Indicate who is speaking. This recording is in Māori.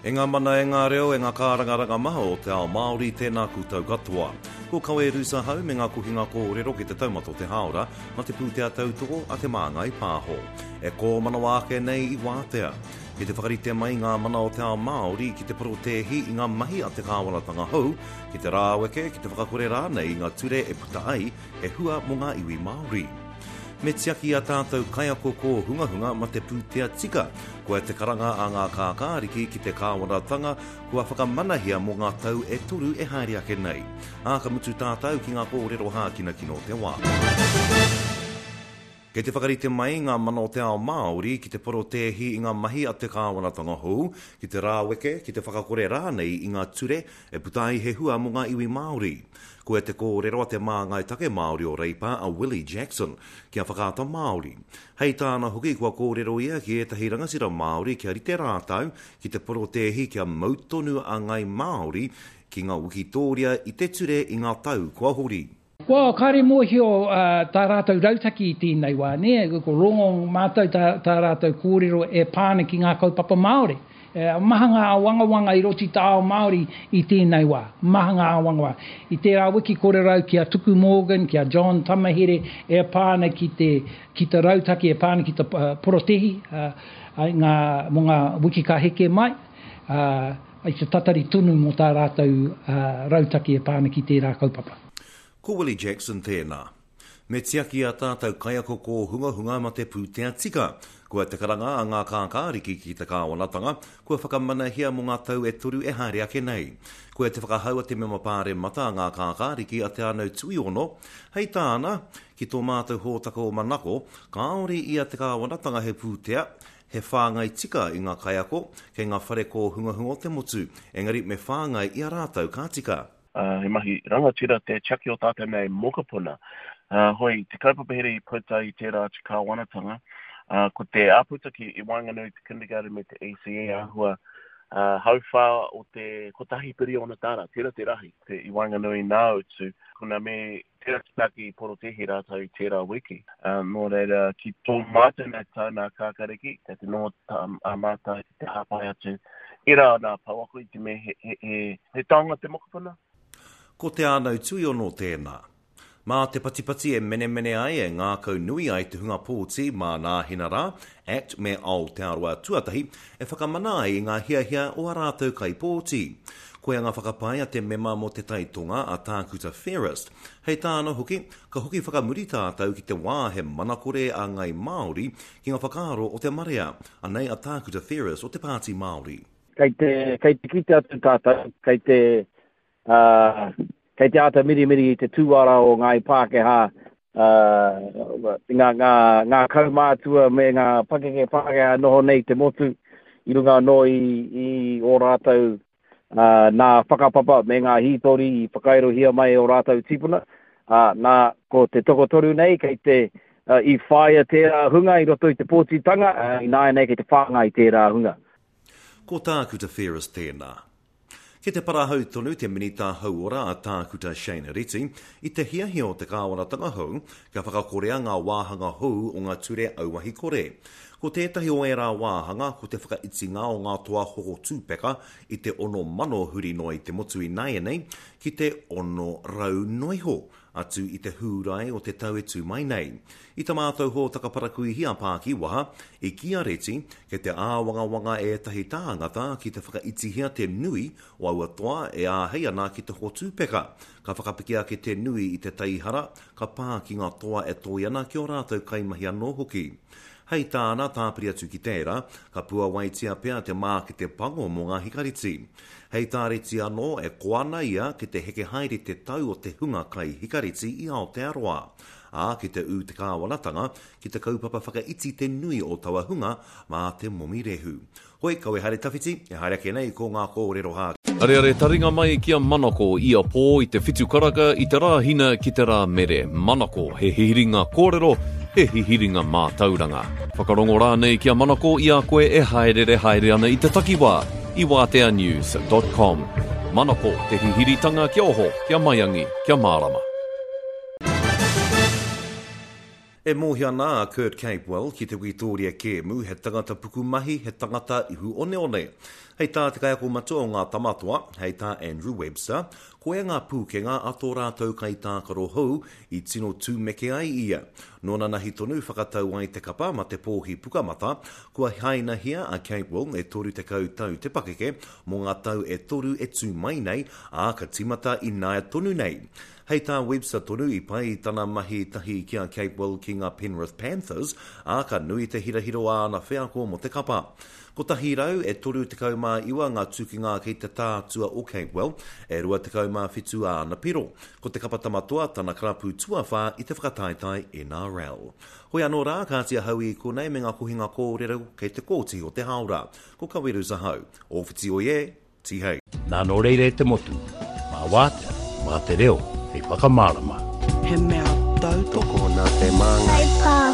Speaker 1: E ngā mana e ngā reo e ngā kārangaranga maha o te ao Māori tēnā kūtau katoa. Ko kawe rusa hau me ngā kuhinga kōrero ki te taumato te haora, ma te pūtea tautoko a te māngai pāho. E kō manawa ake nei i wātea. Ki te whakarite mai ngā mana o te ao Māori ki te protehi i ngā mahi a te kāwanatanga hou, ki te rāweke, ki te whakakore rānei i ngā ture e puta ai, e hua mo ngā iwi Māori. Me tiaki a tātou kaiako ko hunga ma te pūtea tika, koe te karanga a ngā kākāriki ki te kāwanatanga, kua whakamanahia mo ngā tau e turu e haere ake nei. Aka mutu tātou ki ngā kōrero hākina kino te wā. Kei te whakarite mai ngā mana o te ao Māori ki te porotehi i ngā mahi a te kāwanatanga hou, ki te rāweke, ki te whakakore rānei i ngā ture e putai he hua mo ngā iwi Māori. Ko e te kōrero a te māngai take Māori o Reipa a Willie Jackson, kia whakata Māori. Hei tāna hoki kua kōrero ia ki etahi rangasira Māori kia rite rātau ki te porotehi kia mautonu a ngai Māori ki ngā wikitoria i te ture i ngā tau kua hori.
Speaker 2: Well, kare mōhio tā rātou rautaki i tēnei wā, ne? Ko rongo mātou tā rātou kōrero e pāna ki ngā kaupapa Māori. Maha ngā wangawanga i roti tā ao Māori i tēnei wā. Maha ngā wangawanga. I tērā wiki kōrerau kia Tuku Morgan, kia John Tamahere, e pāna ki te rautaki, e pāna ki te porotehi, mo ngā wiki ka heke mai. I te tatari tunu mo tā rātou rautaki e pāna ki tērā kaupapa.
Speaker 1: Ko Willie Jackson tēnā. Me tiaki a tātou kaiako ko hunga ma te pūtea tika. Kua te karanga a ngā kākāriki ki te kāwanatanga, kua whakamanahia mo ngā tau e turu e haere ake nei. Kua te whakahaua te mema pāre mata a ngā kākāriki a te anau tui ono. Hei tāna, ki tō mātou hōtaka o manako, kāori ia te kāwanatanga he pūtea, he whāngai tika i ngā kaiako, kei ngā whare ko hunga o te motu, engari me whāngai i a rātou kā tika.
Speaker 3: He mahi rangatira te chaki o tātou nei mokapuna. Hoi, te kaupapa here i puta i tērā te kāwanatanga. Ko te āputaki i Wanganui te kindergarten me te ACA ahua hauwha o te kotahi piri ona tāra, tērā te rahi, te i Wanganui nāu tu. Kuna me tērā taki porotehi rātau i tērā wiki. Nō reira ki tō mātou nei tāna kākariki, te no a mātai te hāpai atu. Ira nā pauako i te me he taonga te mokapuna.
Speaker 1: Ko te ānau tui ono tēnā. Mā te patipati e mene ai e ngā kau nui ai te hunga pōti mā nā hinara, Act me Aotearoa tuatahi, e whakamana ai ngā hia o a rātou kai pōti. Koe ngā whakapai a te mema mo te taitonga a Tākuta Fairest. Hei tāna hoki, ka hoki whakamuri tātou ki te wā he manakore a ngai Māori ki ngā whakaro o te marea, anei a Tākuta Fairest o te Pāti Māori.
Speaker 4: Kei te kite atu tātou, kei te ata miri i te tūara o ngā Pākehā, ngā kaumātua me ngā Pākehā noho nei te motu, i runga no i o rātou nā whakapapa me ngā hītori i whakairohia mai o rātou tipuna, nā ko te tokotoru nei, kei te i whaia tērā hunga i roto i te pōtitanga, i nāia nei kei te whāngai tērā hunga.
Speaker 1: Ko Tākuta Fairest tēnā. Ki te parahau tonu te minita hauora a Tākuta Shane Riti, i te hiahia o te kāwanatanga hou, ka whakakorea ngā wāhanga hou o ngā ture auahi kore. Ko tētahi o e rā wāhanga, ko te whakaiti ngā o ngā toa hoko tūpeka, i te ono mano huri noi te motu i nei, ki te ono rau noiho, atu i te hūrai o te tau e tū mai nei. I ta mātou ho takaparakui hia pāki waha, i kia reti, ke te āwangawanga e tahi tāngata ki te whakaitihia te nui o aua toa e āhei ana ki te hotūpeka. Ka whakapikia ke te nui i te taihara, ka pāki ngā toa e toiana ki o rātou kaimahi anō hoki. Hei tāna tāpiri atu ki tērā, ka pua waitia pia te mā ki te pango mo ngā hikariti. Hei tāreti anō e koana ia ki te heke haere te tau o te hunga kai hikariti i Aotearoa. Ki te u te kāwanatanga, ki te kaupapa whakaiti te nui o taua hunga mā te momirehu. Hoi, kau e haere tawhiti, e haere ake nei ko ngā kōrero hā.
Speaker 5: Are taringa mai kia Manako ia pō i te whitu karaka i te rā hina ki te rā mere. Manako, he hiringa kōrero, he hiringa mātauranga. Whakarongo rā nei kia Manako ia koe e haere ana i te takiwā i wāteanews.com. Manako, te hihiritanga kia oho, kia maiangi, kia mārama.
Speaker 1: E mōhi ana Kurt Capewell ki te Witoria Kēmu he tangata puku mahi, he tangata ihu one one. Hei tā te kaiako matua o ngā tamatua, hei tā Andrew Webster, koe ngā pūkenga ato rātou kai tākaro hou i tino tūmeke ai ia. Nōna nahi tonu whakatau ai te kapa ma te pōhi pukamata, kua haina hia a Capewell e toru te kautau te pakeke, mō ngā tau e toru e tū mai nei, a ka timata i nāia tonu nei. Hei tā Webster tonu i pai tana mahi tahi kia Capewell ki ngā Penrith Panthers, a ka nui te hirahiro ana wheako mo te kapa. Ko tahi rau e toru te kaumā iwa ngā tūkinga kei te tātua o Capewell, e rua te kaumā whitu ana piro. Ko te kapa tamatua tana krapu tuawha i te whakataitai NRL. Hoi anō rā, kātia hau i konei me ngā kuhinga kōrero kei te kōti o te haura. Ko kaweru sa hau. O whiti o ie, ti hei.
Speaker 6: Nā no reire te motu. Mā wātea, mā te reo, hei whakamārama.
Speaker 7: He mea tau
Speaker 8: toko nā te manga.